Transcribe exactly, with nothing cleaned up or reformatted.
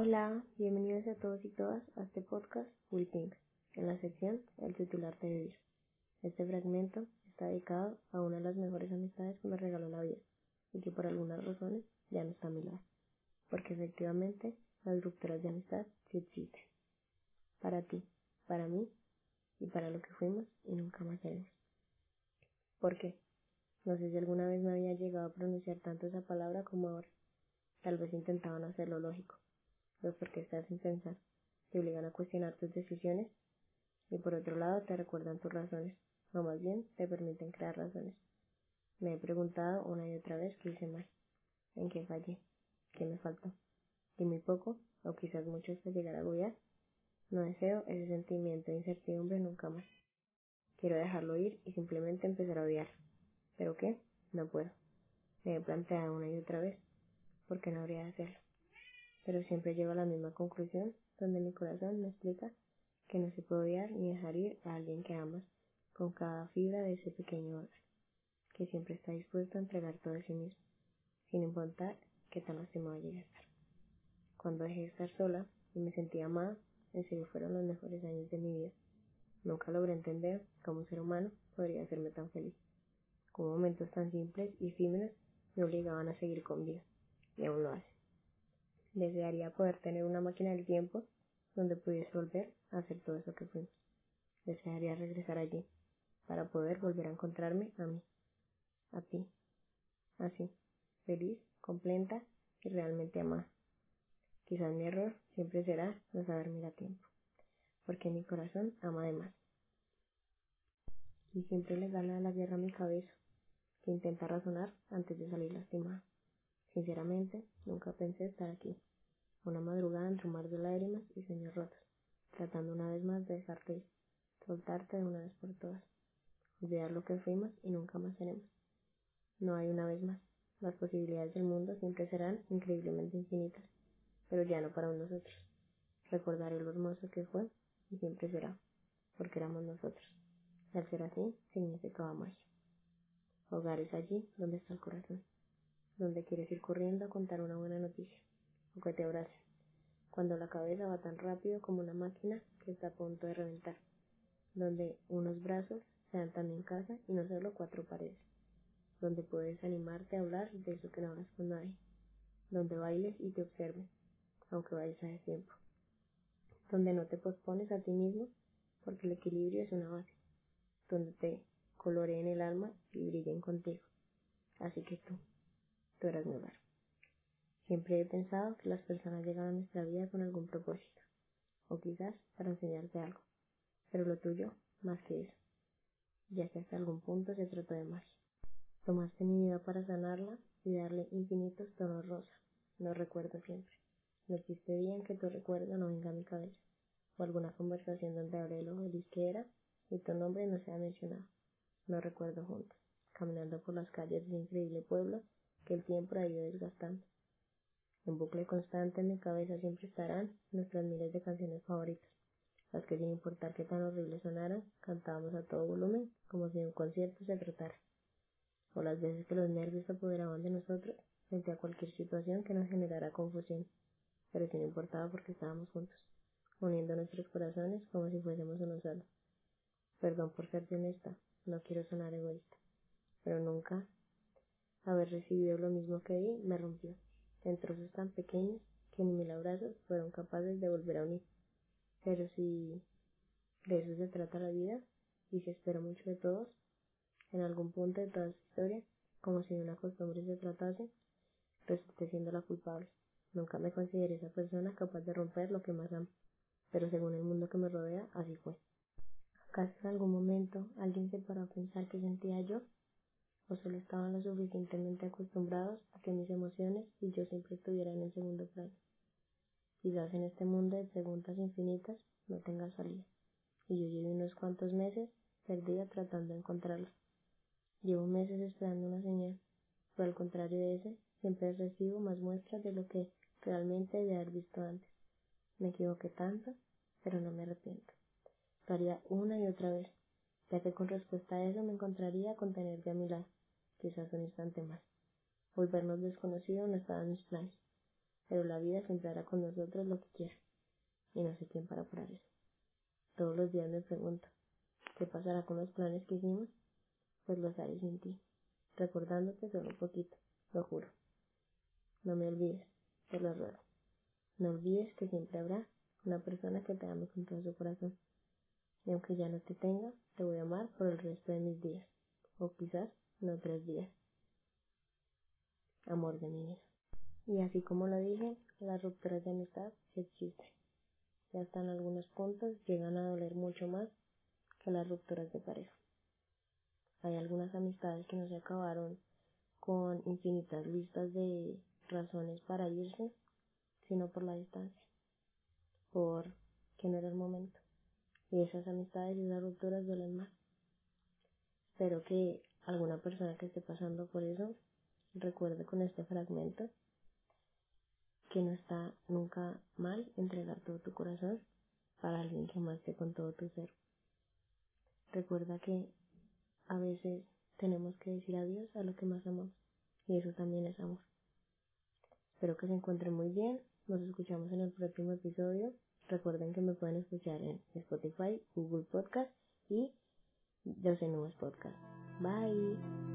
Hola, bienvenidos a todos y todas a este podcast We Think, en la sección El titular de vivir. Este fragmento está dedicado a una de las mejores amistades que me regaló la vida y que por algunas razones ya no está a mi lado, porque efectivamente las rupturas de amistad sí existen. Para ti, para mí y para lo que fuimos y nunca más seremos. ¿Por qué? No sé si alguna vez me había llegado a pronunciar tanto esa palabra como ahora. Tal vez intentaban hacerlo lógico. Los porque estás sin pensar, te obligan a cuestionar tus decisiones y por otro lado te recuerdan tus razones, o más bien te permiten crear razones. Me he preguntado una y otra vez qué hice mal, en qué fallé, qué me faltó, y muy poco, o quizás mucho hasta llegar a agobiar. No deseo ese sentimiento de incertidumbre nunca más. Quiero dejarlo ir y simplemente empezar a odiar. ¿Pero qué? No puedo. Me he planteado una y otra vez, ¿por qué no habría de hacerlo? Pero siempre llego a la misma conclusión, donde mi corazón me explica que no se puede odiar ni dejar ir a alguien que amas con cada fibra de ese pequeño órgano, que siempre está dispuesto a entregar todo de sí mismo, sin importar qué tan lastimado llegue a estar. Cuando dejé de estar sola y me sentí amada, en serio fueron los mejores años de mi vida. Nunca logré entender cómo un ser humano podría hacerme tan feliz, cómo momentos tan simples y efímeros me obligaban a seguir con vida, y aún lo hace. Desearía poder tener una máquina del tiempo donde pudiese volver a hacer todo eso que fuimos. Desearía regresar allí para poder volver a encontrarme a mí, a ti, así, feliz, completa y realmente amada. Quizás mi error siempre será no saber mirar a tiempo, porque mi corazón ama de más. Y siempre le gana la guerra a mi cabeza, que intenta razonar antes de salir lastimada. Sinceramente, nunca pensé estar aquí, una madrugada entre un mar de lágrimas y sueños rotos, tratando una vez más de dejarte ir, soltarte de una vez por todas, olvidar lo que fuimos y nunca más seremos. No hay una vez más. Las posibilidades del mundo siempre serán increíblemente infinitas, pero ya no para nosotros. Recordaré lo hermoso que fue y siempre será, porque éramos nosotros. Y al ser así, significaba magia. Hogar es allí donde está el corazón, donde quieres ir corriendo a contar una buena noticia, o que te abrace, cuando la cabeza va tan rápido como una máquina que está a punto de reventar, donde unos brazos sean también casa y no solo cuatro paredes, donde puedes animarte a hablar de eso que no hablas con nadie, donde bailes y te observen, aunque vayas a tiempo, donde no te pospones a ti mismo porque el equilibrio es una base, donde te coloreen el alma y brillen contigo. Así que tú, tú eras mi hogar. Siempre he pensado que las personas llegan a nuestra vida con algún propósito, o quizás para enseñarte algo, pero lo tuyo, más que eso, ya que hasta algún punto se trató de magia. Tomaste mi vida para sanarla y darle infinitos tonos rosa. Lo recuerdo siempre. No existe día en que tu recuerdo no venga a mi cabeza, o alguna conversación donde hablé de lo feliz que era y tu nombre no sea mencionado. Lo recuerdo juntos, caminando por las calles de ese increíble pueblo que el tiempo ha ido desgastando. En bucle constante en mi cabeza siempre estarán nuestras miles de canciones favoritas, las que sin importar qué tan horribles sonaran, cantábamos a todo volumen como si de un concierto se tratara. O las veces que los nervios se apoderaban de nosotros frente a cualquier situación que nos generara confusión, pero eso no importaba porque estábamos juntos, uniendo nuestros corazones como si fuésemos uno solo. Perdón por serte honesta, no quiero sonar egoísta, pero nunca haber recibido lo mismo que di me rompió, en trozos tan pequeños que ni mil abrazos fueron capaces de volver a unir. Pero si de eso se trata la vida, y si espero mucho de todos, en algún punto de toda esta historia, como si de una costumbre se tratase, resulté siendo la culpable. Nunca me consideré esa persona capaz de romper lo que más amo, pero según el mundo que me rodea, así fue. ¿Acaso en algún momento alguien se paró a pensar qué sentía yo? ¿O solo estaban lo suficientemente acostumbrados a que mis emociones y yo siempre estuvieran en segundo plano? Quizás en este mundo de preguntas infinitas no tenga salida, y yo llevo unos cuantos meses perdida tratando de encontrarla. Llevo meses esperando una señal, pero al contrario de ese, siempre recibo más muestras de lo que realmente debí haber visto antes. Me equivoqué tanto, pero no me arrepiento. Lo haría una y otra vez, ya que con respuesta a eso me encontraría con tenerte a mi lado, quizás un instante más. Volvernos desconocidos no estaba en mis planes, pero la vida siempre hará con nosotros lo que quiera, y no sé quién para parar eso. Todos los días me pregunto, ¿qué pasará con los planes que hicimos? Pues los haré sin ti, recordándote solo un poquito, lo juro. No me olvides, te lo ruego. No olvides que siempre habrá una persona que te ame con todo su corazón. Y aunque ya no te tenga, te voy a amar por el resto de mis días. O quizás no tres días. Amor de mi vida. Y así como lo dije, las rupturas de amistad existen. Y hasta en algunos puntos llegan a doler mucho más que las rupturas de pareja. Hay algunas amistades que no se acabaron con infinitas listas de razones para irse, sino por la distancia, por que no era el momento. Y esas amistades y esas rupturas duelen más. Espero que alguna persona que esté pasando por eso recuerde con este fragmento que no está nunca mal entregar todo tu corazón para alguien que amaste con todo tu ser. Recuerda que a veces tenemos que decir adiós a lo que más amamos, y eso también es amor. Espero que se encuentren muy bien. Nos escuchamos en el próximo episodio. Recuerden que me pueden escuchar en Spotify, Google Podcast y Dos en Podcast. Bye.